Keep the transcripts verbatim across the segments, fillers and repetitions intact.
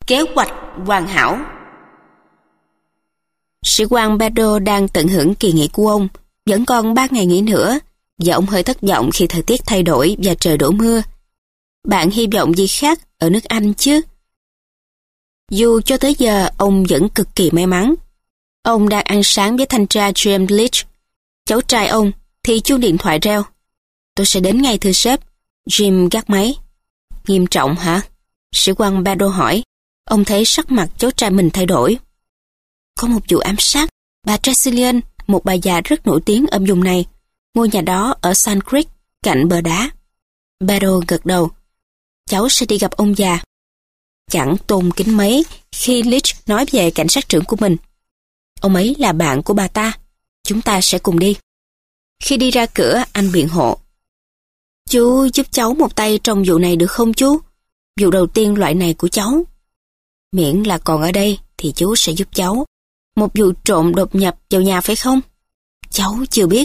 Kế hoạch hoàn hảo. Sĩ quan Pedro đang tận hưởng kỳ nghỉ của ông, vẫn còn ba ngày nghỉ nữa, và ông hơi thất vọng khi thời tiết thay đổi và trời đổ mưa. Bạn hy vọng gì khác ở nước Anh chứ? Dù cho tới giờ ông vẫn cực kỳ may mắn. Ông đang ăn sáng với thanh tra James Leach. Cháu trai ông thì chuông điện thoại reo. Tôi sẽ đến ngay thưa sếp. Jim gác máy. Nghiêm trọng hả? Sĩ quan Pedro hỏi. Ông thấy sắc mặt cháu trai mình thay đổi. Có một vụ ám sát. Bà Tresillian, một bà già rất nổi tiếng ở vùng này. Ngôi nhà đó ở Sand Creek, cạnh bờ đá. Pedro gật đầu. Cháu sẽ đi gặp ông già. Chẳng tôn kính mấy khi Leach nói về cảnh sát trưởng của mình. Ông ấy là bạn của bà ta. Chúng ta sẽ cùng đi. Khi đi ra cửa, anh biện hộ. Chú giúp cháu một tay trong vụ này được không chú? Vụ đầu tiên loại này của cháu. Miễn là còn ở đây thì chú sẽ giúp cháu. Một vụ trộm đột nhập vào nhà phải không? Cháu chưa biết.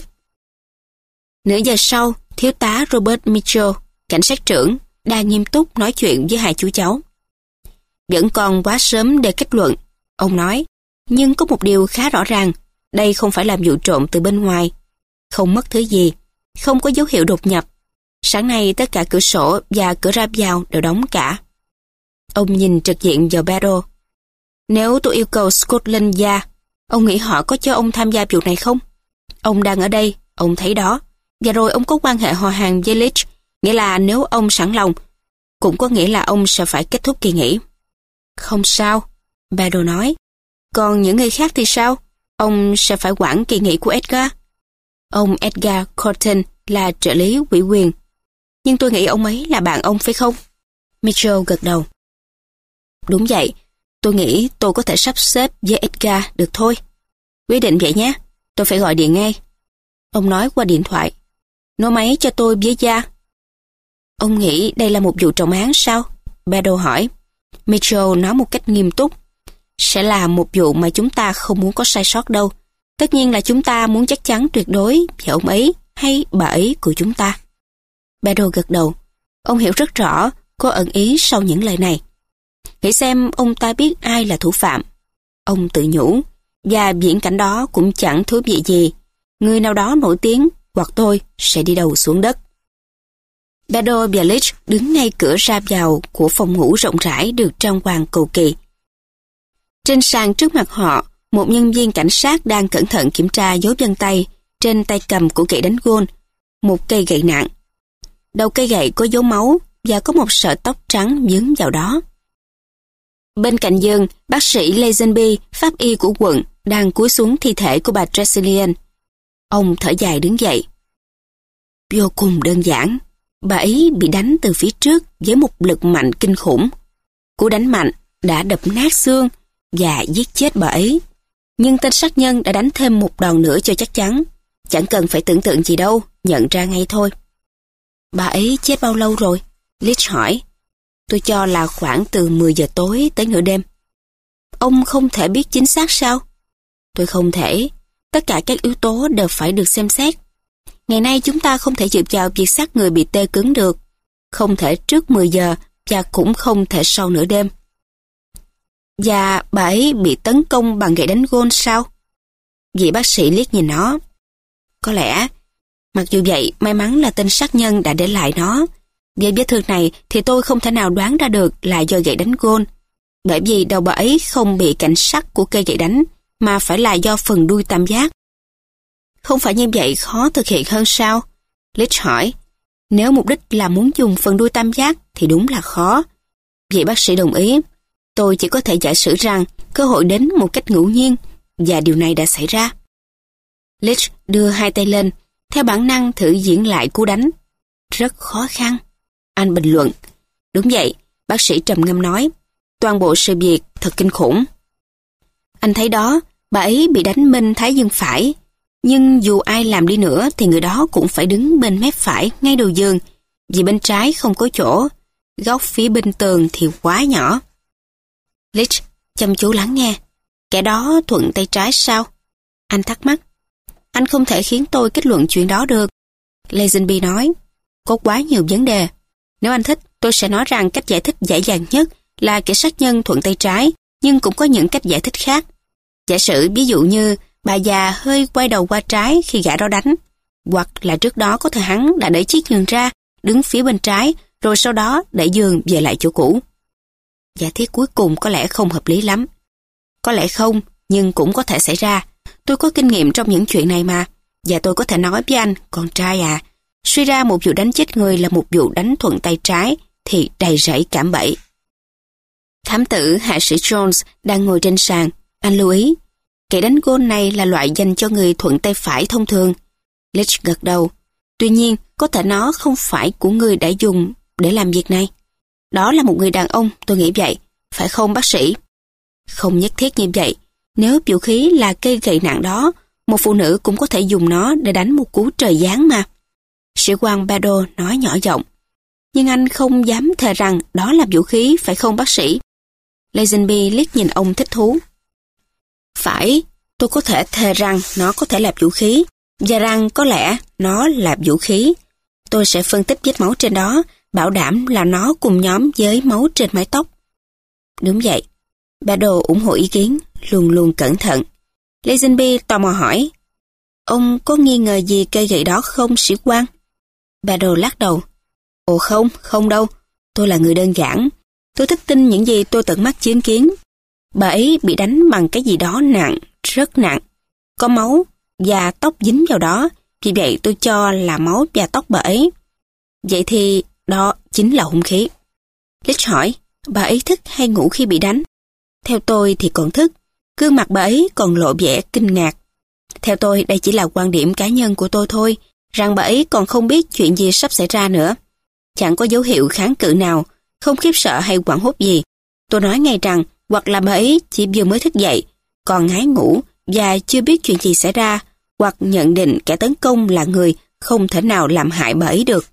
Nửa giờ sau, thiếu tá Robert Mitchell, cảnh sát trưởng, đang nghiêm túc nói chuyện với hai chú cháu. Vẫn còn quá sớm để kết luận, ông nói. Nhưng có một điều khá rõ ràng, đây không phải là vụ trộm từ bên ngoài. Không mất thứ gì, không có dấu hiệu đột nhập. Sáng nay tất cả cửa sổ và cửa ra vào đều đóng cả. Ông nhìn trực diện vào Pedro. Nếu tôi yêu cầu Scotland Yard, ông nghĩ họ có cho ông tham gia vụ này không? Ông đang ở đây, ông thấy đó. Và rồi ông có quan hệ họ hàng với Leach, nghĩa là nếu ông sẵn lòng, cũng có nghĩa là ông sẽ phải kết thúc kỳ nghỉ. Không sao, Pedro nói. Còn những người khác thì sao? Ông sẽ phải quản kỳ nghỉ của Edgar. Ông Edgar Corton là trợ lý ủy quyền. Nhưng tôi nghĩ ông ấy là bạn ông phải không? Mitchell gật đầu. Đúng vậy, tôi nghĩ tôi có thể sắp xếp với Edgar được thôi. Quyết định vậy nhé, tôi phải gọi điện ngay. Ông nói qua điện thoại. Nói máy cho tôi với gia. Ông nghĩ đây là một vụ trọng án sao? Pedro hỏi. Mitchell nói một cách nghiêm túc. Sẽ là một vụ mà chúng ta không muốn có sai sót đâu. Tất nhiên là chúng ta muốn chắc chắn tuyệt đối về ông ấy hay bà ấy của chúng ta. Pedro gật đầu. Ông hiểu rất rõ có ẩn ý sau những lời này. Nghĩ xem ông ta biết ai là thủ phạm. Ông tự nhủ. Và viễn cảnh đó cũng chẳng thú vị gì. Người nào đó nổi tiếng hoặc tôi sẽ đi đầu xuống đất. Pedro và Leach đứng ngay cửa ra vào của phòng ngủ rộng rãi được trang hoàng cầu kỳ. Trên sàn trước mặt họ, một nhân viên cảnh sát đang cẩn thận kiểm tra dấu vân tay trên tay cầm của gậy đánh gôn, một cây gậy nặng. Đầu cây gậy có dấu máu và có một sợi tóc trắng vướng vào đó. Bên cạnh giường, bác sĩ Lazenby, pháp y của quận, đang cúi xuống thi thể của bà Tresillian. Ông thở dài đứng dậy. Vô cùng đơn giản, bà ấy bị đánh từ phía trước với một lực mạnh kinh khủng. Cú đánh mạnh đã đập nát xương và giết chết bà ấy. Nhưng tên sát nhân đã đánh thêm một đòn nữa cho chắc chắn. Chẳng cần phải tưởng tượng gì đâu, nhận ra ngay thôi. Bà ấy chết bao lâu rồi? Leach hỏi. Tôi cho là khoảng từ mười giờ tối tới nửa đêm. Ông không thể biết chính xác sao? Tôi không thể. Tất cả các yếu tố đều phải được xem xét. Ngày nay chúng ta không thể dựa vào việc xác người bị tê cứng được. Không thể trước mười giờ và cũng không thể sau nửa đêm. Và bà ấy bị tấn công bằng gậy đánh gôn sao? Vị bác sĩ liếc nhìn nó. Có lẽ. Mặc dù vậy, may mắn là tên sát nhân đã để lại nó. Về vết thương này thì tôi không thể nào đoán ra được là do gậy đánh gôn. Bởi vì đầu bà ấy không bị cảnh sắc của cây gậy đánh, mà phải là do phần đuôi tam giác. Không phải như vậy khó thực hiện hơn sao? Leach hỏi. Nếu mục đích là muốn dùng phần đuôi tam giác thì đúng là khó. Vị bác sĩ đồng ý. Tôi chỉ có thể giả sử rằng cơ hội đến một cách ngẫu nhiên, và điều này đã xảy ra. Leach đưa hai tay lên, theo bản năng thử diễn lại cú đánh. Rất khó khăn. Anh bình luận. Đúng vậy, bác sĩ trầm ngâm nói. Toàn bộ sự việc thật kinh khủng. Anh thấy đó, bà ấy bị đánh bên thái dương phải. Nhưng dù ai làm đi nữa thì người đó cũng phải đứng bên mép phải ngay đầu giường, vì bên trái không có chỗ, góc phía bên tường thì quá nhỏ. Leach chăm chú lắng nghe. Kẻ đó thuận tay trái sao? Anh thắc mắc. Anh không thể khiến tôi kết luận chuyện đó được. Lazenby nói. Có quá nhiều vấn đề. Nếu anh thích, tôi sẽ nói rằng cách giải thích dễ dàng nhất là kẻ sát nhân thuận tay trái, nhưng cũng có những cách giải thích khác. Giả sử ví dụ như bà già hơi quay đầu qua trái khi gã đó đánh, hoặc là trước đó có thể hắn đã đẩy chiếc giường ra, đứng phía bên trái, rồi sau đó đẩy giường về lại chỗ cũ. Giả thiết cuối cùng có lẽ không hợp lý lắm. Có lẽ không, nhưng cũng có thể xảy ra. Tôi có kinh nghiệm trong những chuyện này mà, và tôi có thể nói với anh, con trai à, suy ra một vụ đánh chết người là một vụ đánh thuận tay trái, thì đầy rẫy cạm bẫy. Thám tử hạ sĩ Jones đang ngồi trên sàn. Anh lưu ý, kẻ đánh gôn này là loại dành cho người thuận tay phải thông thường. Leach gật đầu. Tuy nhiên, có thể nó không phải của người đã dùng để làm việc này. Đó là một người đàn ông, tôi nghĩ vậy. Phải không bác sĩ? Không nhất thiết như vậy. Nếu vũ khí là cây gậy nặng đó, một phụ nữ cũng có thể dùng nó để đánh một cú trời giáng mà. Sĩ quan Bado nói nhỏ giọng. Nhưng anh không dám thề rằng đó là vũ khí, phải không bác sĩ? Lazenby liếc nhìn ông thích thú. Phải, tôi có thể thề rằng nó có thể là vũ khí, và rằng có lẽ nó là vũ khí. Tôi sẽ phân tích vết máu trên đó, bảo đảm là nó cùng nhóm với máu trên mái tóc. Đúng vậy. Bado ủng hộ ý kiến, luôn luôn cẩn thận. Lazenby tò mò hỏi, ông có nghi ngờ gì cây gậy đó không, sĩ quan? Bado lắc đầu. Ồ không, không đâu. Tôi là người đơn giản. Tôi thích tin những gì tôi tận mắt chứng kiến. Bà ấy bị đánh bằng cái gì đó nặng, rất nặng. Có máu và tóc dính vào đó, vì vậy tôi cho là máu và tóc bà ấy. Vậy thì đó chính là hung khí. Leach hỏi, bà ấy thức hay ngủ khi bị đánh? Theo tôi thì còn thức. Gương mặt bà ấy còn lộ vẻ kinh ngạc. Theo tôi đây chỉ là quan điểm cá nhân của tôi thôi, rằng bà ấy còn không biết chuyện gì sắp xảy ra nữa. Chẳng có dấu hiệu kháng cự nào, không khiếp sợ hay hoảng hốt gì. Tôi nói ngay rằng hoặc là bà ấy chỉ vừa mới thức dậy, còn ngái ngủ và chưa biết chuyện gì xảy ra, hoặc nhận định kẻ tấn công là người không thể nào làm hại bà ấy được.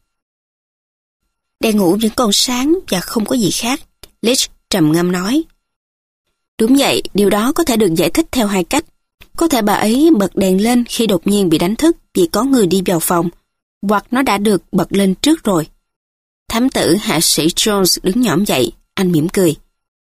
Đèn ngủ vẫn còn sáng và không có gì khác, Leach trầm ngâm nói. Đúng vậy, điều đó có thể được giải thích theo hai cách. Có thể bà ấy bật đèn lên khi đột nhiên bị đánh thức vì có người đi vào phòng, hoặc nó đã được bật lên trước rồi. Thám tử hạ sĩ Jones đứng nhõm dậy, anh mỉm cười.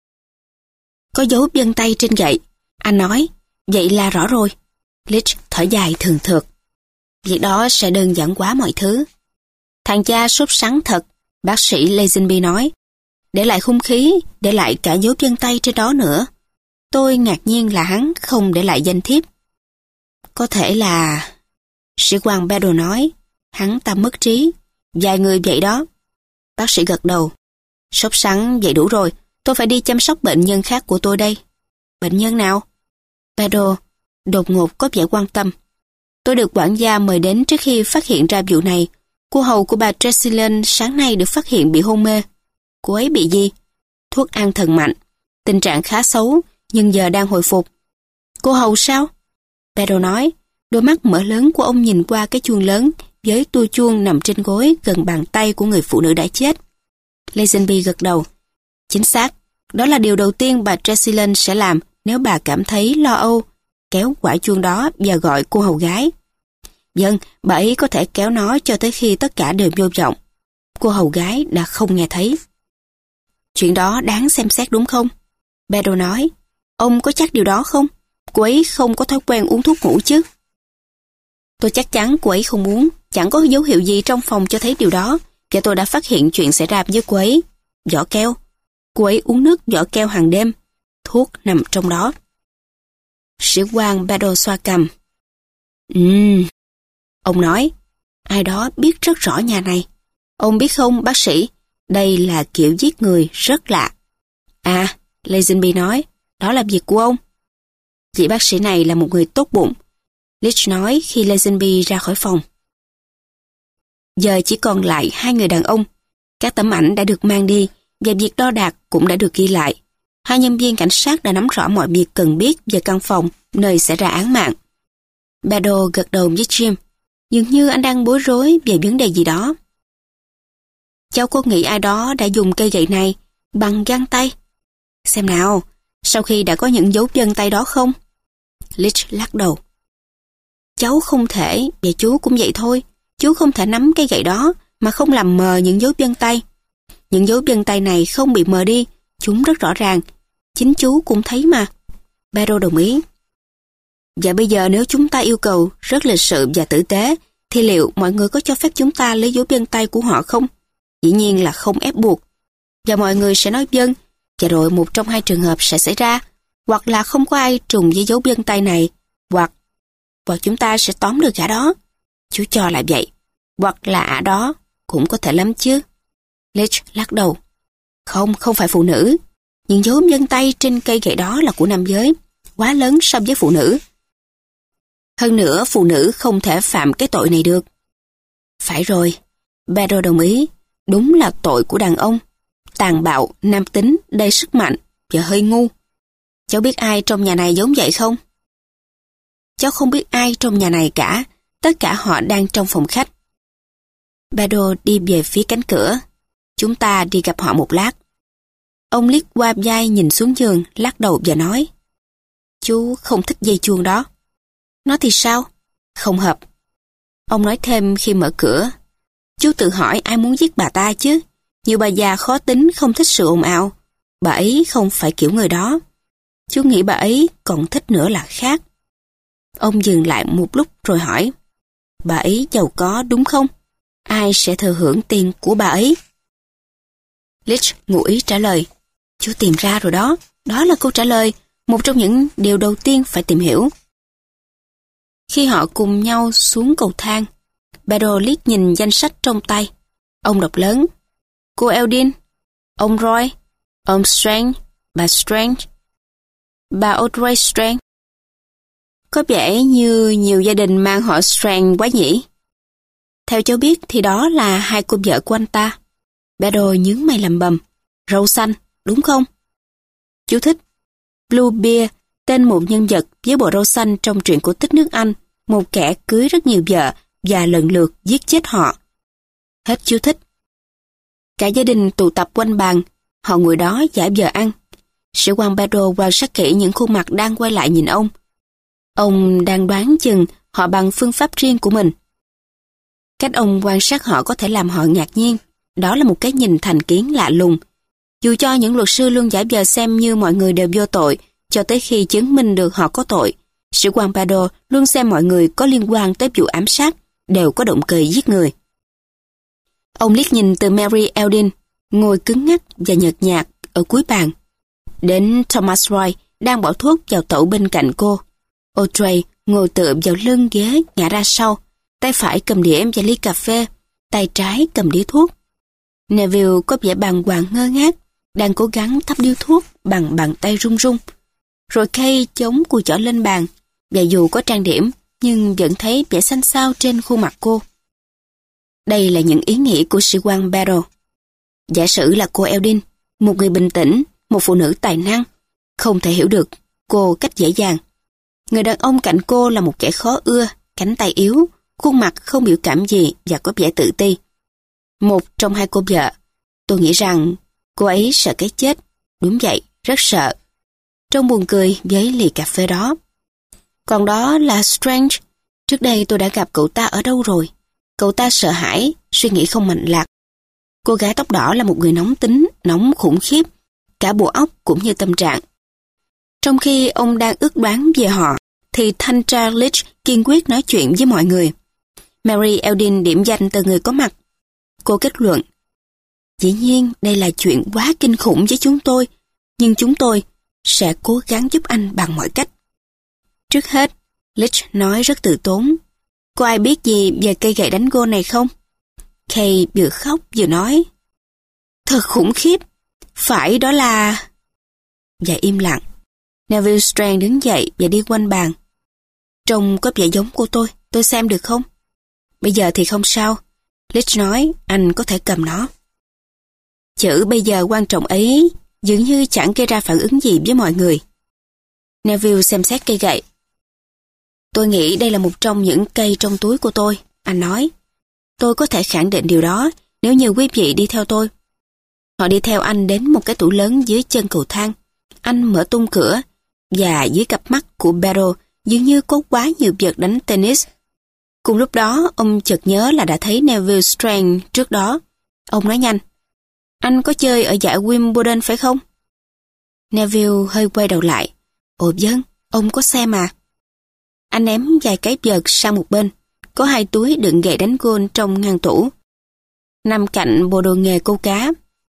Có dấu vân tay trên gậy, anh nói, vậy là rõ rồi. Leach thở dài thường thượt. Việc đó sẽ đơn giản quá mọi thứ. Thằng cha sốt sắng thật, bác sĩ Lazenby nói. Để lại hung khí, để lại cả dấu vân tay trên đó nữa. Tôi ngạc nhiên là hắn không để lại danh thiếp. Có thể là... Sĩ quan Bado nói, hắn ta mất trí. Vài người vậy đó. Bác sĩ gật đầu. Sốt sắng vậy đủ rồi, tôi phải đi chăm sóc bệnh nhân khác của tôi đây. Bệnh nhân nào? Bado đột ngột có vẻ quan tâm. Tôi được quản gia mời đến trước khi phát hiện ra vụ này. Cô hầu của bà Tresilian sáng nay được phát hiện bị hôn mê. Cô ấy bị gì? Thuốc an thần mạnh. Tình trạng khá xấu, nhưng giờ đang hồi phục. Cô hầu sao? Bado nói, đôi mắt mở lớn của ông nhìn qua cái chuông lớn với tua chuông nằm trên gối gần bàn tay của người phụ nữ đã chết. Lazenby gật đầu. Chính xác, đó là điều đầu tiên bà Tresilian sẽ làm nếu bà cảm thấy lo âu, kéo quả chuông đó và gọi cô hầu gái. Vâng, bà ấy có thể kéo nó cho tới khi tất cả đều vô vọng. Cô hầu gái đã không nghe thấy. Chuyện đó đáng xem xét đúng không? Bado nói, ông có chắc điều đó không? Cô ấy không có thói quen uống thuốc ngủ chứ? Tôi chắc chắn cô ấy không uống, chẳng có dấu hiệu gì trong phòng cho thấy điều đó, và tôi đã phát hiện chuyện xảy ra với cô ấy. Vỏ keo. Cô ấy uống nước vỏ keo hàng đêm. Thuốc nằm trong đó. Sĩ quan Bado xoa cằm. Ừm. Ông nói, ai đó biết rất rõ nhà này. Ông biết không, bác sĩ, đây là kiểu giết người rất lạ. À, Lazenby nói, đó là việc của ông. Vị bác sĩ này là một người tốt bụng, Leach nói khi Lazenby ra khỏi phòng. Giờ chỉ còn lại hai người đàn ông. Các tấm ảnh đã được mang đi và việc đo đạc cũng đã được ghi lại. Hai nhân viên cảnh sát đã nắm rõ mọi việc cần biết về căn phòng nơi xảy ra án mạng. Bado gật đầu với Jim. Dường như anh đang bối rối về vấn đề gì đó. Cháu có nghĩ ai đó đã dùng cây gậy này bằng găng tay? Xem nào, sau khi đã có những dấu chân tay đó không? Leach lắc đầu. Cháu không thể, và chú cũng vậy thôi. Chú không thể nắm cây gậy đó mà không làm mờ những dấu chân tay. Những dấu chân tay này không bị mờ đi, Chúng rất rõ ràng. Chính chú cũng thấy mà. Pedro đồng ý. Và bây giờ nếu chúng ta yêu cầu rất lịch sự và tử tế, thì liệu mọi người có cho phép chúng ta lấy dấu vân tay của họ không? Dĩ nhiên là không ép buộc. Và mọi người sẽ nói vâng, và rồi một trong hai trường hợp sẽ xảy ra, hoặc là không có ai trùng với dấu vân tay này, hoặc hoặc chúng ta sẽ tóm được gã đó. Chú cho là vậy. Hoặc là ả đó, cũng có thể lắm chứ. Leach lắc đầu. Không, không phải phụ nữ. Những dấu vân tay trên cây gậy đó là của nam giới, quá lớn so với phụ nữ. Hơn nữa, phụ nữ không thể phạm cái tội này được. Phải rồi, Pedro đồng ý. Đúng là tội của đàn ông. Tàn bạo, nam tính, đầy sức mạnh và hơi ngu. Cháu biết ai trong nhà này giống vậy không? Cháu không biết ai trong nhà này cả. Tất cả họ đang trong phòng khách. Pedro đi về phía cánh cửa. Chúng ta đi gặp họ một lát. Ông liếc qua vai nhìn xuống giường, lắc đầu và nói: Chú không thích dây chuông đó. Nó thì sao? Không hợp. Ông nói thêm khi mở cửa: Chú tự hỏi ai muốn giết bà ta chứ? Nhiều bà già khó tính không thích sự ồn ào. Bà ấy không phải kiểu người đó. Chú nghĩ bà ấy còn thích nữa là khác. Ông dừng lại một lúc rồi hỏi: Bà ấy giàu có đúng không? Ai sẽ thừa hưởng tiền của bà ấy? Leach ngụ ý trả lời: Chú tìm ra rồi đó. Đó là câu trả lời, một trong những điều đầu tiên phải tìm hiểu. Khi họ cùng nhau xuống cầu thang, Pedro liếc nhìn danh sách trong tay. Ông đọc lớn: Cô Eldin, ông Roy, ông Strange, bà Strange, bà Audrey Strange. Có vẻ như nhiều gia đình mang họ Strange quá nhỉ? Theo cháu biết thì đó là hai cô vợ của anh ta. Pedro nhướng mày lầm bầm: Râu xanh, đúng không? Chú thích: Bluebeard, tên một nhân vật với bộ râu xanh trong truyện cổ tích nước Anh, một kẻ cưới rất nhiều vợ và lần lượt giết chết họ. Hết chú thích. Cả gia đình tụ tập quanh bàn, họ ngồi đó giả vờ ăn. Sĩ quan Pedro quan sát kỹ những khuôn mặt đang quay lại nhìn ông. Ông đang đoán chừng họ bằng phương pháp riêng của mình. Cách ông quan sát họ có thể làm họ ngạc nhiên. Đó là một cái nhìn thành kiến lạ lùng. Dù cho những luật sư luôn giả vờ xem như mọi người đều vô tội, cho tới khi chứng minh được họ có tội, sĩ quan Pedro luôn xem mọi người có liên quan tới vụ ám sát đều có động cơ giết người. Ông liếc nhìn từ Mary Eldin, ngồi cứng ngắc và nhợt nhạt ở cuối bàn, đến Thomas Roy đang bỏ thuốc vào tẩu bên cạnh cô. Audrey ngồi tựa vào lưng ghế ngã ra sau, tay phải cầm đĩa và ly cà phê, tay trái cầm điếu thuốc. Neville có vẻ bàng hoàng ngơ ngác, đang cố gắng thắp điếu thuốc bằng bàn tay run run. Rồi Kay chống cùi chỏ lên bàn, và dù có trang điểm, nhưng vẫn thấy vẻ xanh xao trên khuôn mặt cô. Đây là những ý nghĩ của sĩ quan Pedro. Giả sử là cô Eldin, một người bình tĩnh, một phụ nữ tài năng, không thể hiểu được cô cách dễ dàng. Người đàn ông cạnh cô là một kẻ khó ưa, cánh tay yếu, khuôn mặt không biểu cảm gì và có vẻ tự ti. Một trong hai cô vợ, tôi nghĩ rằng cô ấy sợ cái chết. Đúng vậy, rất sợ. Trông buồn cười với ly cà phê đó. Còn đó là Strange. Trước đây tôi đã gặp cậu ta ở đâu rồi. Cậu ta sợ hãi, suy nghĩ không mạch lạc. Cô gái tóc đỏ là một người nóng tính, nóng khủng khiếp, cả bộ óc cũng như tâm trạng. Trong khi ông đang ước đoán về họ, thì thanh tra Leach kiên quyết nói chuyện với mọi người. Mary Eldin điểm danh từ người có mặt. Cô kết luận: Dĩ nhiên đây là chuyện quá kinh khủng với chúng tôi, nhưng chúng tôi sẽ cố gắng giúp anh bằng mọi cách. Trước hết, Leach nói rất từ tốn: Có ai biết gì về cây gậy đánh gôn này không? Kay vừa khóc vừa nói: Thật khủng khiếp, phải đó là... Và im lặng. Neville Strange đứng dậy và đi quanh bàn. Trông có vẻ giống cô tôi, tôi xem được không? Bây giờ thì không sao. Leach nói, anh có thể cầm nó. Chữ bây giờ quan trọng ấy dường như chẳng gây ra phản ứng gì với mọi người. Neville xem xét cây gậy. Tôi nghĩ đây là một trong những cây trong túi của tôi, anh nói. Tôi có thể khẳng định điều đó nếu như quý vị đi theo tôi. Họ đi theo anh đến một cái tủ lớn dưới chân cầu thang. Anh mở tung cửa, và dưới cặp mắt của Pedro dường như có quá nhiều vật đánh tennis. Cùng lúc đó, ông chợt nhớ là đã thấy Neville Strange trước đó. Ông nói nhanh: Anh có chơi ở giải Wimbledon phải không? Neville hơi quay đầu lại. Ồ vâng, ông có xem mà. Anh ném vài cái vợt sang một bên. Có hai túi đựng gậy đánh gôn trong ngăn tủ. Nằm cạnh bộ đồ nghề câu cá.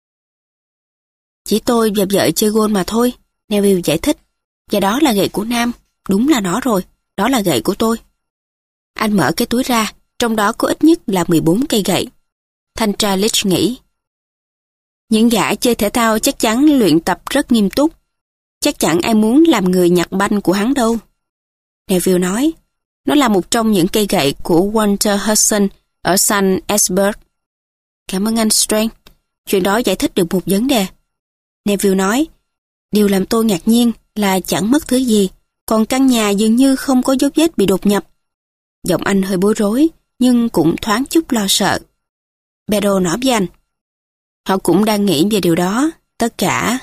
Chỉ tôi và vợ chơi gôn mà thôi, Neville giải thích. Và đó là gậy của Nam. Đúng là nó rồi, đó là gậy của tôi. Anh mở cái túi ra, trong đó có ít nhất là mười bốn cây gậy. Thanh tra Leach nghĩ. Những gã chơi thể thao chắc chắn luyện tập rất nghiêm túc. Chắc chẳng ai muốn làm người nhặt banh của hắn đâu. Neville nói, nó là một trong những cây gậy của Walter Hudson ở Saint Esbert. Cảm ơn anh Strang. Chuyện đó giải thích được một vấn đề. Neville nói, điều làm tôi ngạc nhiên là chẳng mất thứ gì, còn căn nhà dường như không có dấu vết bị đột nhập. Giọng anh hơi bối rối, nhưng cũng thoáng chút lo sợ. Bedo nói với anh. Họ cũng đang nghĩ về điều đó, tất cả.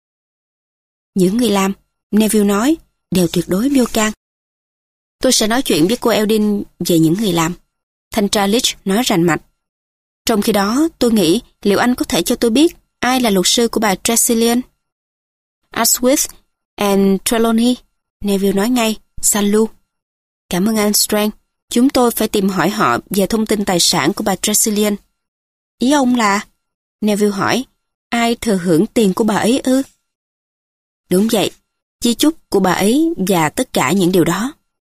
Những người làm, Neville nói, đều tuyệt đối vô can. Tôi sẽ nói chuyện với cô Eldin về những người làm. Thanh tra Leach nói rành mạch. Trong khi đó, tôi nghĩ liệu anh có thể cho tôi biết ai là luật sư của bà Tressilian? Asquith and Trelawney, Neville nói ngay, San Lu. Cảm ơn anh Strang. Chúng tôi phải tìm hỏi họ về thông tin tài sản của bà Tressilian. Ý ông là? Neville hỏi, ai thừa hưởng tiền của bà ấy ư? Đúng vậy, di chúc của bà ấy và tất cả những điều đó.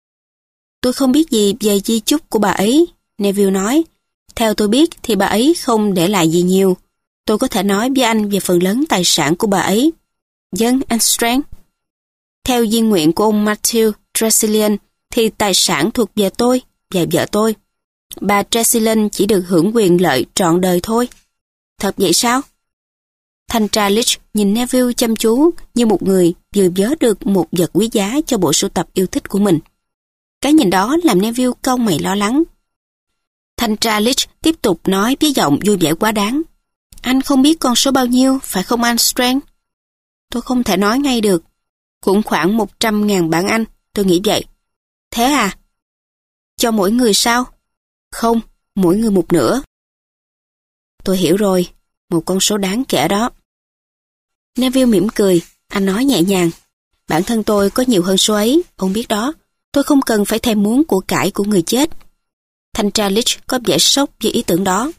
Tôi không biết gì về di chúc của bà ấy, Neville nói. Theo tôi biết thì bà ấy không để lại gì nhiều. Tôi có thể nói với anh về phần lớn tài sản của bà ấy. Vâng, anh Strang. Theo di nguyện của ông Matthew Tressilian thì tài sản thuộc về tôi và vợ tôi. Bà Tressilian chỉ được hưởng quyền lợi trọn đời thôi. Thật vậy sao? Thanh tra Leach nhìn Neville chăm chú như một người vừa vớ được một vật quý giá cho bộ sưu tập yêu thích của mình. Cái nhìn đó làm Neville cau mày lo lắng. Thanh tra Leach tiếp tục nói với giọng vui vẻ quá đáng. Anh không biết con số bao nhiêu, phải không anh Strang? Tôi không thể nói ngay được. Cũng khoảng một trăm ngàn bảng Anh, tôi nghĩ vậy. Thế à? Cho mỗi người sao? Không, mỗi người một nửa. Tôi hiểu rồi, một con số đáng kể đó. Neville mỉm cười, anh nói nhẹ nhàng. Bản thân tôi có nhiều hơn số ấy, ông biết đó. Tôi không cần phải thèm muốn của cải của người chết. Thanh tra Leach có vẻ sốc với ý tưởng đó.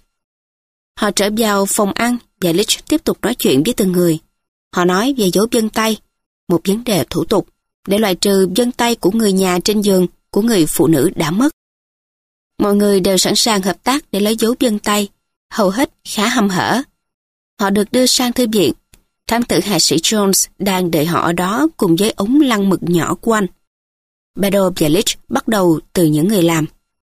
Họ trở vào phòng ăn và Leach tiếp tục nói chuyện với từng người. Họ nói về dấu vân tay, một vấn đề thủ tục, để loại trừ vân tay của người nhà trên giường của người phụ nữ đã mất. Mọi người đều sẵn sàng hợp tác để lấy dấu vân tay, hầu hết khá hăm hở. Họ được đưa sang thư viện. Thám tử hạ sĩ Jones đang đợi họ ở đó cùng với ống lăn mực nhỏ của anh. Bedo và Leach bắt đầu từ những người làm.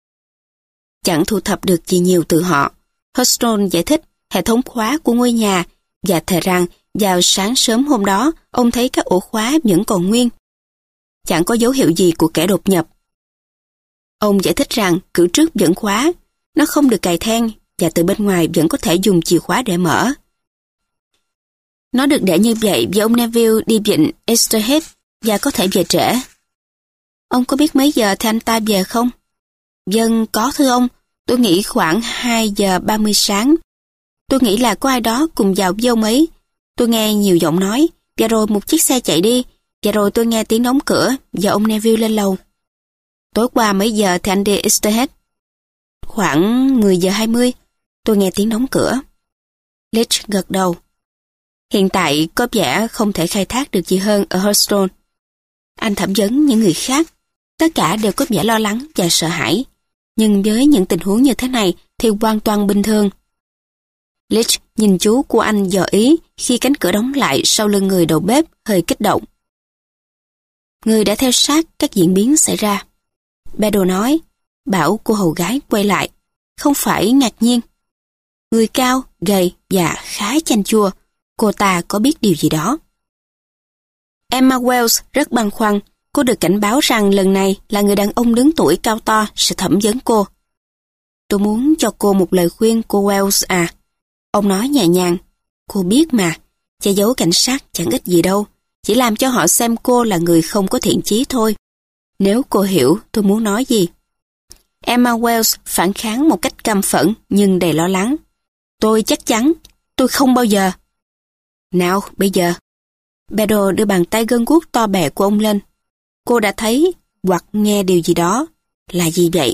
Chẳng thu thập được gì nhiều từ họ. Hurstone giải thích hệ thống khóa của ngôi nhà và thề rằng vào sáng sớm hôm đó ông thấy các ổ khóa vẫn còn nguyên. Chẳng có dấu hiệu gì của kẻ đột nhập. Ông giải thích rằng cửa trước vẫn khóa, nó không được cài then và từ bên ngoài vẫn có thể dùng chìa khóa để mở. Nó được để như vậy vì ông Neville đi vịnh Easterhead và có thể về trễ. Ông có biết mấy giờ thì anh ta về không? Vâng, có thưa ông. Tôi nghĩ khoảng hai giờ ba mươi sáng. Tôi nghĩ là có ai đó cùng vào với ông ấy. Tôi nghe nhiều giọng nói, và rồi một chiếc xe chạy đi, và rồi tôi nghe tiếng đóng cửa, và ông Neville lên lầu. Tối qua mấy giờ thì anh đi Easterhead? Khoảng mười giờ hai mươi, tôi nghe tiếng đóng cửa. Leach gật đầu. Hiện tại có vẻ không thể khai thác được gì hơn ở Hurstone. Anh thẩm vấn những người khác, tất cả đều có vẻ lo lắng và sợ hãi. Nhưng với những tình huống như thế này thì hoàn toàn bình thường. Leach nhìn chú của anh dò ý khi cánh cửa đóng lại sau lưng người đầu bếp hơi kích động. Người đã theo sát các diễn biến xảy ra. Bedo nói, bảo cô hầu gái quay lại. Không phải ngạc nhiên. Người cao, gầy và khá chanh chua. Cô ta có biết điều gì đó. Emma Wells rất băn khoăn. Cô được cảnh báo rằng lần này là người đàn ông đứng tuổi cao to sẽ thẩm vấn cô. Tôi muốn cho cô một lời khuyên, cô Wells à. Ông nói nhẹ nhàng. Cô biết mà, che giấu cảnh sát chẳng ích gì đâu. Chỉ làm cho họ xem cô là người không có thiện chí thôi. Nếu cô hiểu tôi muốn nói gì. Emma Wells phản kháng một cách căm phẫn nhưng đầy lo lắng. Tôi chắc chắn, tôi không bao giờ. Nào, bây giờ. Pedro đưa bàn tay gân guốc to bè của ông lên. Cô đã thấy hoặc nghe điều gì đó. Là gì vậy?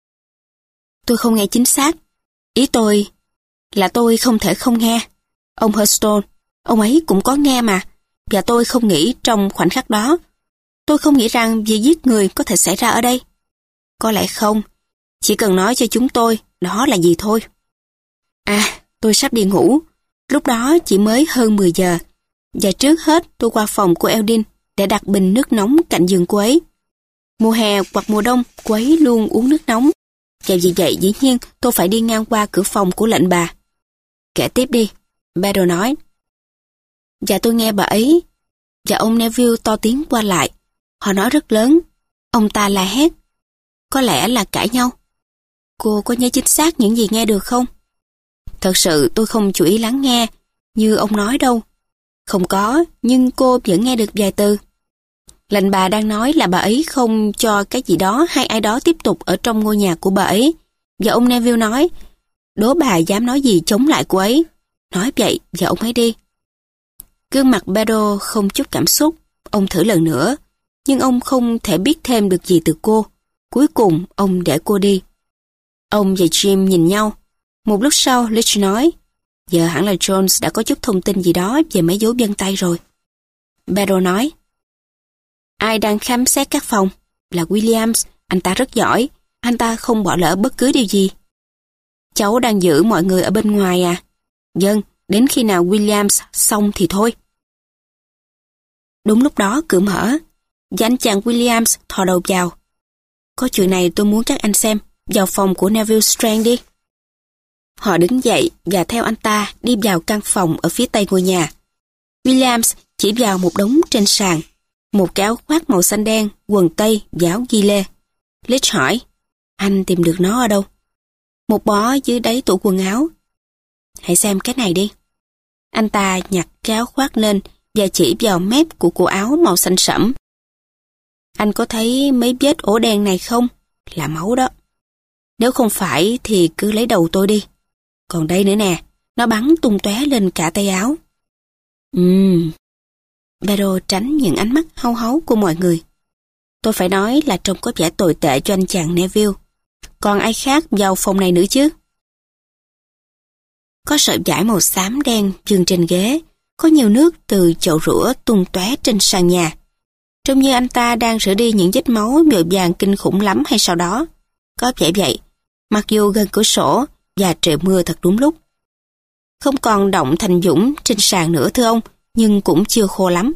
Tôi không nghe chính xác. Ý tôi là tôi không thể không nghe. Ông Hurston, ông ấy cũng có nghe mà. Và tôi không nghĩ trong khoảnh khắc đó. Tôi không nghĩ rằng việc giết người có thể xảy ra ở đây. Có lẽ không. Chỉ cần nói cho chúng tôi đó là gì thôi. À, tôi sắp đi ngủ. Lúc đó chỉ mới hơn mười giờ. Và trước hết tôi qua phòng của Eldin để đặt bình nước nóng cạnh giường cô ấy. Mùa hè hoặc mùa đông, cô ấy luôn uống nước nóng. Và vì vậy dĩ nhiên tôi phải đi ngang qua cửa phòng của lệnh bà. Kể tiếp đi, Pedro nói. Và tôi nghe bà ấy và ông Neville to tiếng qua lại. Họ nói rất lớn. Ông ta la hét. Có lẽ là cãi nhau. Cô có nhớ chính xác những gì nghe được không? Thật sự tôi không chú ý lắng nghe như ông nói đâu. Không có, nhưng cô vẫn nghe được vài từ. Lệnh bà đang nói là bà ấy không cho cái gì đó hay ai đó tiếp tục ở trong ngôi nhà của bà ấy. Và ông Neville nói, đố bà dám nói gì chống lại cô ấy. Nói vậy và ông ấy đi. Gương mặt Pedro không chút cảm xúc. Ông thử lần nữa, nhưng ông không thể biết thêm được gì từ cô. Cuối cùng ông để cô đi. Ông và Jim nhìn nhau. Một lúc sau Leach nói, giờ hẳn là Jones đã có chút thông tin gì đó về mấy dấu vân tay rồi. Pedro nói, ai đang khám xét các phòng? Là Williams, anh ta rất giỏi, anh ta không bỏ lỡ bất cứ điều gì. Cháu đang giữ mọi người ở bên ngoài à? Vâng, đến khi nào Williams xong thì thôi. Đúng lúc đó cửa mở, và anh chàng Williams thò đầu vào. Có chuyện này tôi muốn các anh xem, vào phòng của Neville Strand đi. Họ đứng dậy và theo anh ta đi vào căn phòng ở phía tây ngôi nhà. Williams chỉ vào một đống trên sàn, một cái áo khoác màu xanh đen, quần tây và áo ghi lê. Leach hỏi, anh tìm được nó ở đâu? Một bó dưới đáy tủ quần áo. Hãy xem cái này đi. Anh ta nhặt cái áo khoác lên và chỉ vào mép của cổ áo màu xanh sẫm. Anh có thấy mấy vết ổ đen này không? Là máu đó. Nếu không phải thì cứ lấy đầu tôi đi. Còn đây nữa nè, nó bắn tung tóe lên cả tay áo. Ừm. Pedro tránh những ánh mắt hau háu của mọi người. Tôi phải nói là trông có vẻ tồi tệ cho anh chàng Neville. Còn ai khác vào phòng này nữa chứ? Có sợi vải màu xám đen vương trên ghế, có nhiều nước từ chậu rửa tung tóe trên sàn nhà. Trông như anh ta đang rửa đi những vết máu vội vàng kinh khủng lắm hay sao đó. Có vẻ vậy, mặc dù gần cửa sổ và trời mưa thật đúng lúc. Không còn động thành dũng trên sàn nữa thưa ông, nhưng cũng chưa khô lắm.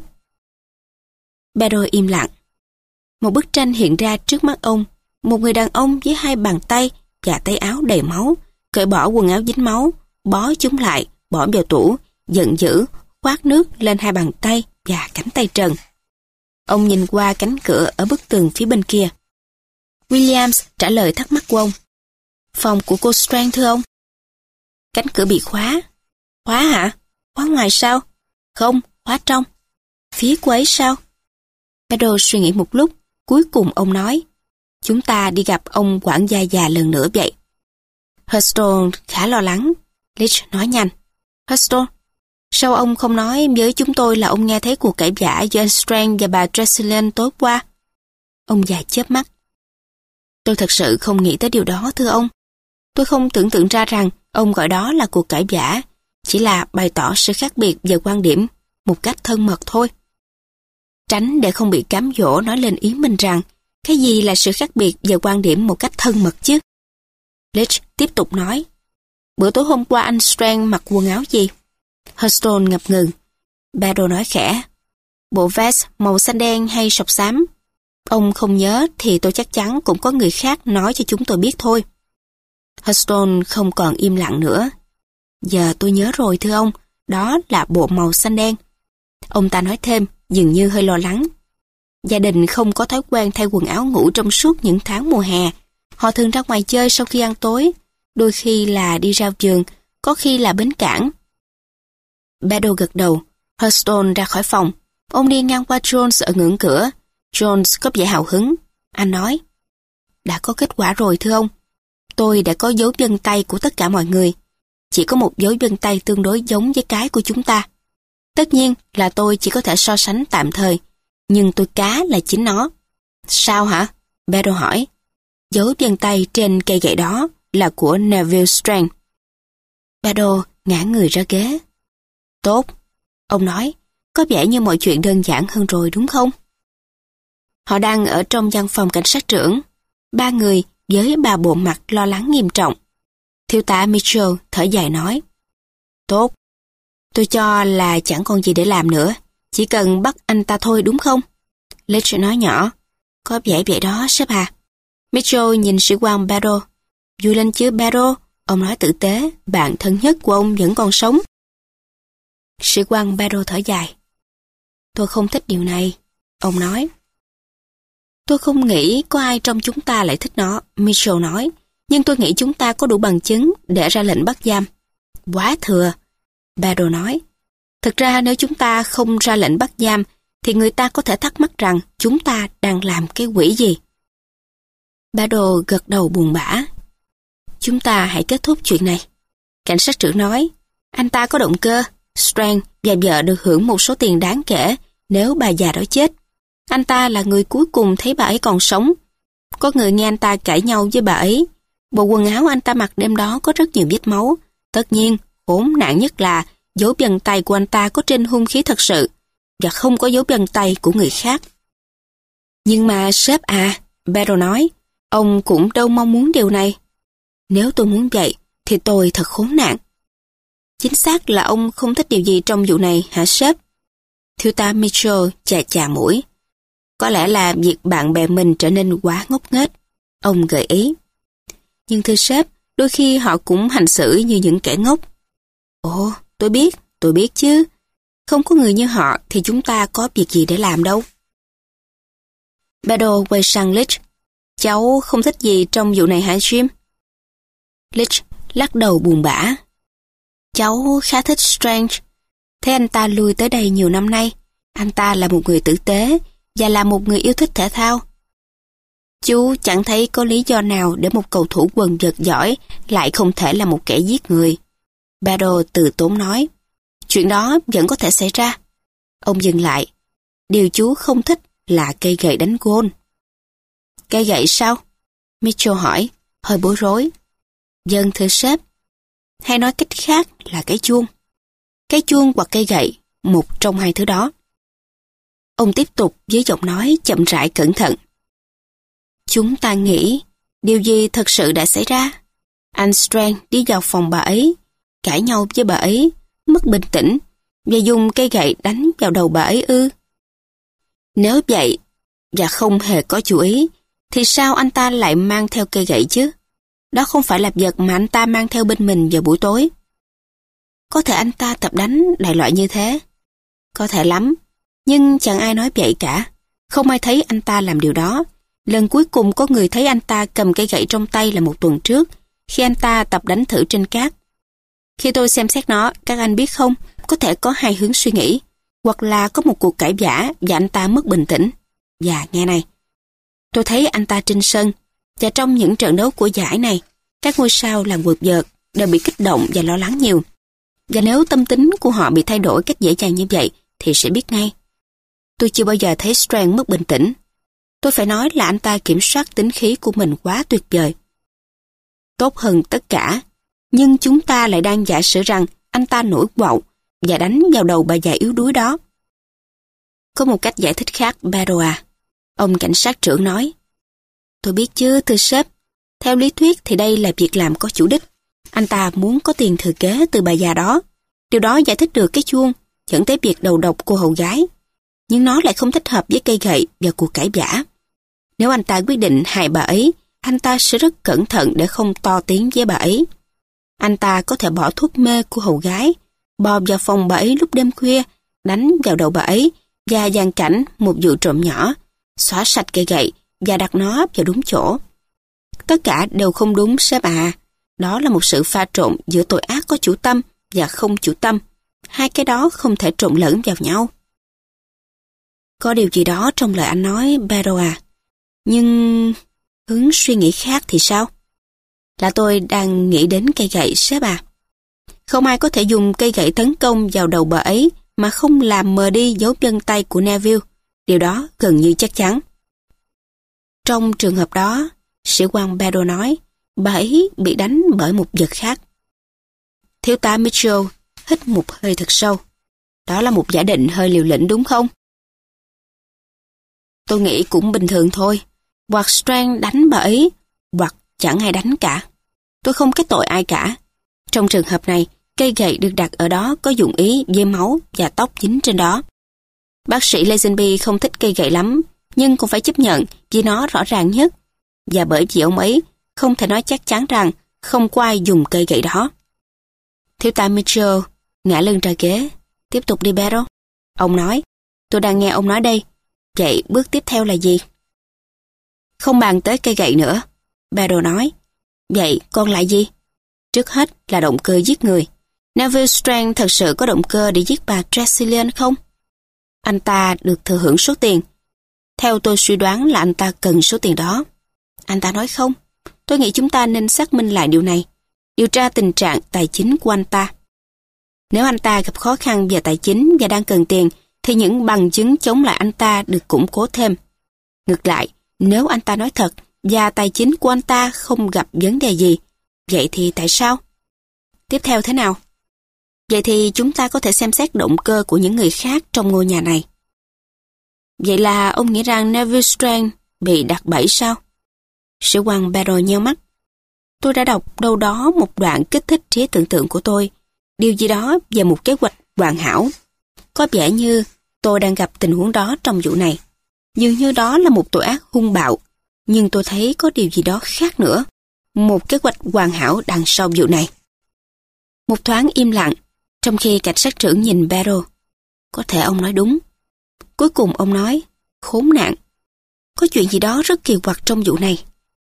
Pedro im lặng. Một bức tranh hiện ra trước mắt ông. Một người đàn ông với hai bàn tay và tay áo đầy máu, cởi bỏ quần áo dính máu, bó chúng lại, bỏ vào tủ, giận dữ, khoát nước lên hai bàn tay và cánh tay trần. Ông nhìn qua cánh cửa ở bức tường phía bên kia. Williams trả lời thắc mắc của ông. Phòng của cô Strand thưa ông. Cánh cửa bị khóa. Khóa hả? Khóa ngoài sao? Không, khóa trong. Phía cô ấy sao? Pedro suy nghĩ một lúc, cuối cùng ông nói, chúng ta đi gặp ông quản gia già lần nữa vậy. Hurston khá lo lắng. Leach nói nhanh. Hurston, sao ông không nói với chúng tôi là ông nghe thấy cuộc cãi vã giữa anh Strand và bà Tressilian tối qua? Ông già chớp mắt. Tôi thật sự không nghĩ tới điều đó thưa ông. Tôi không tưởng tượng ra rằng ông gọi đó là cuộc cãi vã, chỉ là bày tỏ sự khác biệt về quan điểm, một cách thân mật thôi. Tránh để không bị cám dỗ nói lên ý mình rằng cái gì là sự khác biệt về quan điểm một cách thân mật chứ. Leach tiếp tục nói, bữa tối hôm qua anh Strand mặc quần áo gì? Hurston ngập ngừng. Pedro nói khẽ, bộ vest màu xanh đen hay sọc xám? Ông không nhớ thì tôi chắc chắn cũng có người khác nói cho chúng tôi biết thôi. Hurston không còn im lặng nữa. Giờ tôi nhớ rồi thưa ông, đó là bộ màu xanh đen. Ông ta nói thêm, dường như hơi lo lắng. Gia đình không có thói quen thay quần áo ngủ trong suốt những tháng mùa hè. Họ thường ra ngoài chơi sau khi ăn tối, đôi khi là đi rao vườn, có khi là bến cảng. Pedro gật đầu. Hurston ra khỏi phòng. Ông đi ngang qua Jones ở ngưỡng cửa. Jones có vẻ hào hứng. Anh nói, đã có kết quả rồi thưa ông. Tôi đã có dấu vân tay của tất cả mọi người. Chỉ có một dấu vân tay tương đối giống với cái của chúng ta. Tất nhiên là tôi chỉ có thể so sánh tạm thời, nhưng tôi cá là chính nó. Sao hả? Barrow hỏi. Dấu vân tay trên cây gậy đó là của Neville Strand. Barrow ngã người ra ghế. Tốt, ông nói, có vẻ như mọi chuyện đơn giản hơn rồi đúng không? Họ đang ở trong văn phòng cảnh sát trưởng, ba người với ba bộ mặt lo lắng nghiêm trọng. Thiếu tá Mitchell thở dài nói. Tốt, tôi cho là chẳng còn gì để làm nữa, chỉ cần bắt anh ta thôi đúng không? Leach nói nhỏ. Có vẻ vậy đó, sếp à. Mitchell nhìn sĩ quan Barrow. Vui lên chứ Barrow, ông nói tử tế, bạn thân nhất của ông vẫn còn sống. Sĩ quan Barrow thở dài. Tôi không thích điều này, ông nói. Tôi không nghĩ có ai trong chúng ta lại thích nó, Mitchell nói, nhưng tôi nghĩ chúng ta có đủ bằng chứng để ra lệnh bắt giam. Quá thừa, Barrow nói. Thực ra nếu chúng ta không ra lệnh bắt giam, thì người ta có thể thắc mắc rằng chúng ta đang làm cái quỷ gì. Barrow gật đầu buồn bã. Chúng ta hãy kết thúc chuyện này. Cảnh sát trưởng nói, anh ta có động cơ, Strand và vợ được hưởng một số tiền đáng kể nếu bà già đó chết. Anh ta là người cuối cùng thấy bà ấy còn sống. Có người nghe anh ta cãi nhau với bà ấy. Bộ quần áo anh ta mặc đêm đó có rất nhiều vết máu. Tất nhiên, khốn nạn nhất là dấu vân tay của anh ta có trên hung khí thật sự và không có dấu vân tay của người khác. Nhưng mà sếp à, Barrow nói, ông cũng đâu mong muốn điều này. Nếu tôi muốn vậy, thì tôi thật khốn nạn. Chính xác là ông không thích điều gì trong vụ này hả sếp? Thiếu tá Mitchell chà chà mũi. Có lẽ là việc bạn bè mình trở nên quá ngốc nghếch, ông gợi ý. Nhưng thưa sếp, đôi khi họ cũng hành xử như những kẻ ngốc. Ồ, tôi biết, tôi biết chứ. Không có người như họ thì chúng ta có việc gì để làm đâu. Barrow quay sang Leach. Cháu không thích gì trong vụ này hả Jim? Leach lắc đầu buồn bã. Cháu khá thích Strange. Thế anh ta lui tới đây nhiều năm nay. Anh ta là một người tử tế và là một người yêu thích thể thao. Chú chẳng thấy có lý do nào để một cầu thủ quần vợt giỏi lại không thể là một kẻ giết người. Barrow từ tốn nói. Chuyện đó vẫn có thể xảy ra. Ông dừng lại. Điều chú không thích là cây gậy đánh gôn. Cây gậy sao? Mitchell hỏi, hơi bối rối. Vâng thưa sếp. Hay nói cách khác là cái chuông. Cái chuông hoặc cây gậy, một trong hai thứ đó. Ông tiếp tục với giọng nói chậm rãi cẩn thận. Chúng ta nghĩ điều gì thật sự đã xảy ra? Anh Strand đi vào phòng bà ấy, cãi nhau với bà ấy, mất bình tĩnh và dùng cây gậy đánh vào đầu bà ấy ư? Nếu vậy và không hề có chú ý, thì sao anh ta lại mang theo cây gậy chứ? Đó không phải là vật mà anh ta mang theo bên mình vào buổi tối. Có thể anh ta tập đánh đại loại như thế. Có thể lắm, nhưng chẳng ai nói vậy cả. Không ai thấy anh ta làm điều đó. Lần cuối cùng có người thấy anh ta cầm cây gậy trong tay là một tuần trước, khi anh ta tập đánh thử trên cát. Khi tôi xem xét nó, các anh biết không, có thể có hai hướng suy nghĩ. Hoặc là có một cuộc cãi vã và anh ta mất bình tĩnh. Và nghe này, tôi thấy anh ta trên sân, và trong những trận đấu của giải này, các ngôi sao làm quật vợt đều bị kích động và lo lắng nhiều. Và nếu tâm tính của họ bị thay đổi cách dễ dàng như vậy, thì sẽ biết ngay. Tôi chưa bao giờ thấy Strand mất bình tĩnh. Tôi phải nói là anh ta kiểm soát tính khí của mình quá tuyệt vời. Tốt hơn tất cả, nhưng chúng ta lại đang giả sử rằng anh ta nổi quạo và đánh vào đầu bà già yếu đuối đó. Có một cách giải thích khác, Barrow à. Ông cảnh sát trưởng nói. Tôi biết chứ, thưa sếp. Theo lý thuyết thì đây là việc làm có chủ đích. Anh ta muốn có tiền thừa kế từ bà già đó. Điều đó giải thích được cái chuông, dẫn tới việc đầu độc cô hầu gái. Nhưng nó lại không thích hợp với cây gậy và cuộc cãi vã. Nếu anh ta quyết định hại bà ấy, anh ta sẽ rất cẩn thận để không to tiếng với bà ấy. Anh ta có thể bỏ thuốc mê cô hầu gái, bò vào phòng bà ấy lúc đêm khuya, đánh vào đầu bà ấy và dàn cảnh một vụ trộm nhỏ, xóa sạch cây gậy và đặt nó vào đúng chỗ. Tất cả đều không đúng sếp à. Đó là một sự pha trộn giữa tội ác có chủ tâm và không chủ tâm. Hai cái đó không thể trộn lẫn vào nhau. Có điều gì đó trong lời anh nói, Barrow à. Nhưng hướng suy nghĩ khác thì sao? Là tôi đang nghĩ đến cây gậy sếp à. Không ai có thể dùng cây gậy tấn công vào đầu bà ấy mà không làm mờ đi dấu chân tay của Neville. Điều đó gần như chắc chắn. Trong trường hợp đó, sĩ quan Barrow nói, bà ấy bị đánh bởi một vật khác. Thiếu tá Mitchell hít một hơi thật sâu. Đó là một giả định hơi liều lĩnh đúng không? Tôi nghĩ cũng bình thường thôi. Hoặc Strand đánh bà ấy, hoặc chẳng ai đánh cả. Tôi không kết tội ai cả. Trong trường hợp này, cây gậy được đặt ở đó có dụng ý với máu và tóc dính trên đó. Bác sĩ Lazenby không thích cây gậy lắm, nhưng cũng phải chấp nhận vì nó rõ ràng nhất. Và bởi vì ông ấy không thể nói chắc chắn rằng không có ai dùng cây gậy đó. Thiếu tá Mitchell ngã lưng ra ghế. Tiếp tục đi Barrow. Ông nói, tôi đang nghe ông nói đây. Vậy bước tiếp theo là gì? Không bàn tới cây gậy nữa. Barrow nói, vậy còn lại gì? Trước hết là động cơ giết người. Neville Strand thật sự có động cơ để giết bà Tressilian không? Anh ta được thừa hưởng số tiền. Theo tôi suy đoán là anh ta cần số tiền đó. Anh ta nói không. Tôi nghĩ chúng ta nên xác minh lại điều này. Điều tra tình trạng tài chính của anh ta. Nếu anh ta gặp khó khăn về tài chính và đang cần tiền, thì những bằng chứng chống lại anh ta được củng cố thêm. Ngược lại, nếu anh ta nói thật và tài chính của anh ta không gặp vấn đề gì, vậy thì tại sao? Tiếp theo thế nào? Vậy thì chúng ta có thể xem xét động cơ của những người khác trong ngôi nhà này. Vậy là ông nghĩ rằng Neville Strand bị đặt bẫy sao? Sĩ quan Barrow nheo mắt. Tôi đã đọc đâu đó một đoạn kích thích trí tưởng tượng của tôi, điều gì đó về một kế hoạch hoàn hảo. Có vẻ như tôi đang gặp tình huống đó trong vụ này. Dường như đó là một tội ác hung bạo, nhưng tôi thấy có điều gì đó khác nữa. Một kế hoạch hoàn hảo đằng sau vụ này. Một thoáng im lặng, trong khi cảnh sát trưởng nhìn Barrow. Có thể ông nói đúng. Cuối cùng ông nói, khốn nạn. Có chuyện gì đó rất kỳ quặc trong vụ này.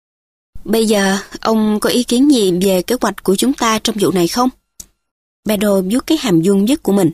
Bây giờ, ông có ý kiến gì về kế hoạch của chúng ta trong vụ này không? Barrow vuốt cái hàm vuông vức của mình.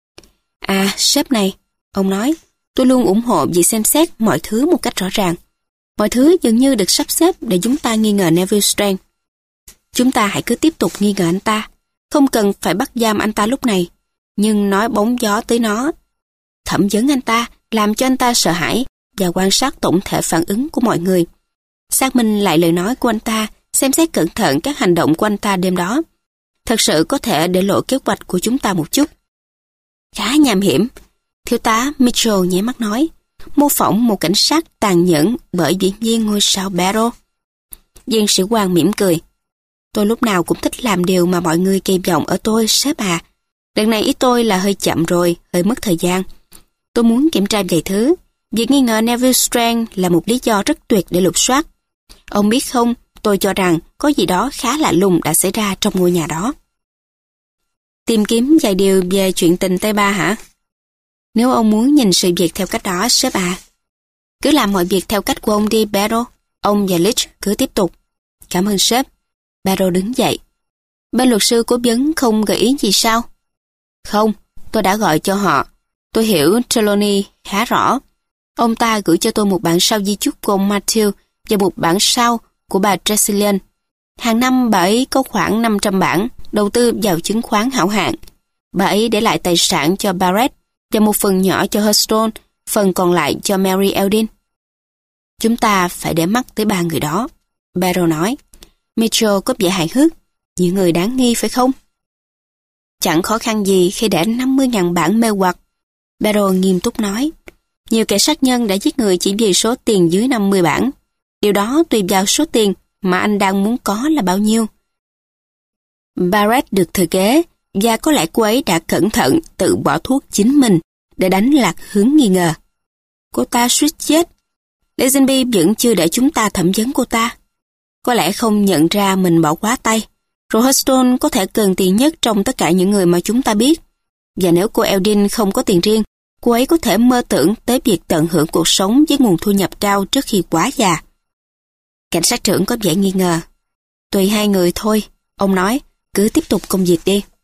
À, sếp này, ông nói, tôi luôn ủng hộ việc xem xét mọi thứ một cách rõ ràng. Mọi thứ dường như được sắp xếp để chúng ta nghi ngờ Neville Strand. Chúng ta hãy cứ tiếp tục nghi ngờ anh ta. Không cần phải bắt giam anh ta lúc này, nhưng nói bóng gió tới nó. Thẩm vấn anh ta, làm cho anh ta sợ hãi và quan sát tổng thể phản ứng của mọi người. Xác minh lại lời nói của anh ta, xem xét cẩn thận các hành động của anh ta đêm đó. Thật sự có thể để lộ kế hoạch của chúng ta một chút. Khá nham hiểm. Thiếu tá Mitchell nháy mắt nói, mô phỏng một cảnh sát tàn nhẫn bởi diễn viên ngôi sao Barrow. Viên sĩ quan mỉm cười. Tôi lúc nào cũng thích làm điều mà mọi người kỳ vọng ở tôi, sếp à. Lần này ý tôi là hơi chậm rồi, hơi mất thời gian. Tôi muốn kiểm tra vài thứ. Việc nghi ngờ Neville Strand là một lý do rất tuyệt để lục soát. Ông biết không, tôi cho rằng có gì đó khá lạ lùng đã xảy ra trong ngôi nhà đó. Tìm kiếm vài điều về chuyện tình Tây Ba hả? Nếu ông muốn nhìn sự việc theo cách đó, sếp à. Cứ làm mọi việc theo cách của ông đi, Barrow. Ông và Leach cứ tiếp tục. Cảm ơn sếp. Barrow đứng dậy. Bên luật sư cố vấn không gợi ý gì sao? Không, tôi đã gọi cho họ. Tôi hiểu Trelawney khá rõ. Ông ta gửi cho tôi một bản sao di chúc của ông Matthew và một bản sao của bà Tressilian. Hàng năm bà ấy có khoảng năm trăm bản đầu tư vào chứng khoán hảo hạng. Bà ấy để lại tài sản cho Barrett và một phần nhỏ cho Hurston, phần còn lại cho Mary Eldin. Chúng ta phải để mắt tới ba người đó, Barrow nói. Mitchell có vẻ hài hước, những người đáng nghi phải không? Chẳng khó khăn gì khi để năm mươi nghìn bản mê hoặc, Barrow nghiêm túc nói. Nhiều kẻ sát nhân đã giết người chỉ vì số tiền dưới năm mươi bản. Điều đó tùy vào số tiền mà anh đang muốn có là bao nhiêu. Barrett được thừa kế và có lẽ cô ấy đã cẩn thận tự bỏ thuốc chính mình để đánh lạc hướng nghi ngờ. Cô ta suýt chết. Lazenby vẫn chưa để chúng ta thẩm vấn cô ta. Có lẽ không nhận ra mình bỏ quá tay. Rồi Hurston có thể cần tiền nhất trong tất cả những người mà chúng ta biết. Và nếu cô Eldin không có tiền riêng, cô ấy có thể mơ tưởng tới việc tận hưởng cuộc sống với nguồn thu nhập cao trước khi quá già. Cảnh sát trưởng có vẻ nghi ngờ. Tùy hai người thôi, ông nói, cứ tiếp tục công việc đi.